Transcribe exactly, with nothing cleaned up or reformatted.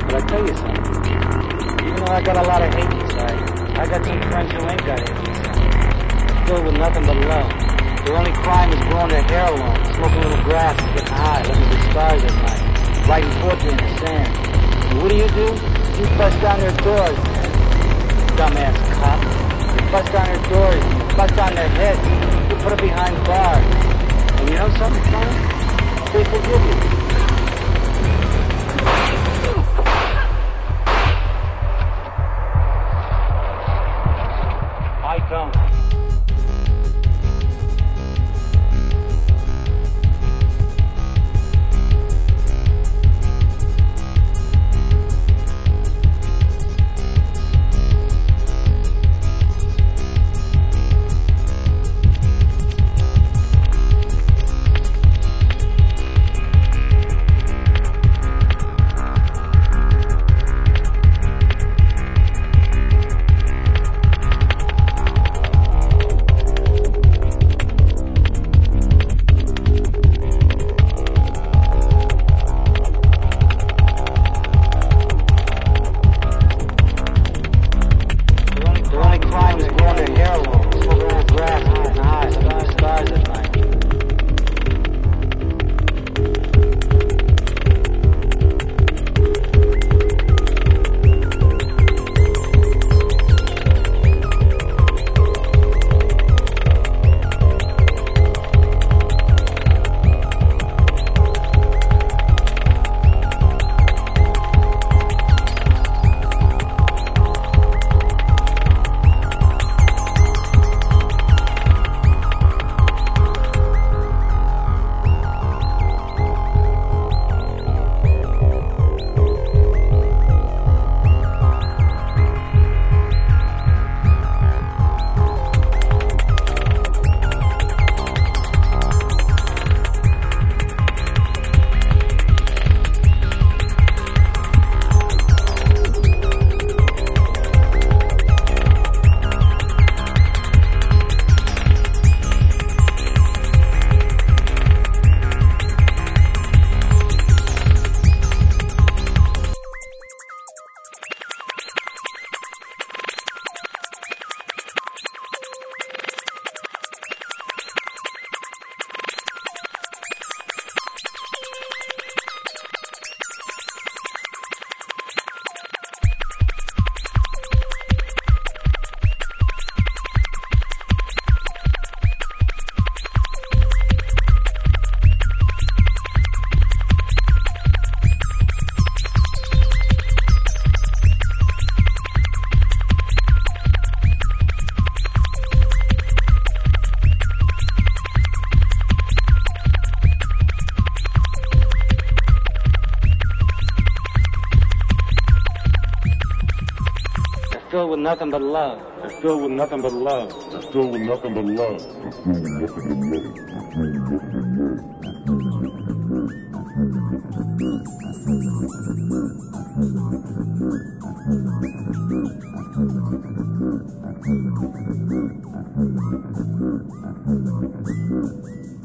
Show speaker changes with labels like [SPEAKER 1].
[SPEAKER 1] But I tell you something. Even though I got a lot of hate inside, I got some friends who ain't got hate inside. Filled with nothing but love. Their only crime is growing their hair long, smoking a little grass, getting high, looking at the stars at night, writing poetry in the sand. And what do you do? You bust down their doors, dumbass cop. You bust down their doors, you bust down their heads, you put them behind bars. And you know something funny? They forgive you. I don't. Filled with nothing but love.
[SPEAKER 2] It's filled with nothing but love.
[SPEAKER 3] It's filled with nothing but love. It's filled with nothing but love. It's filled with nothing but love.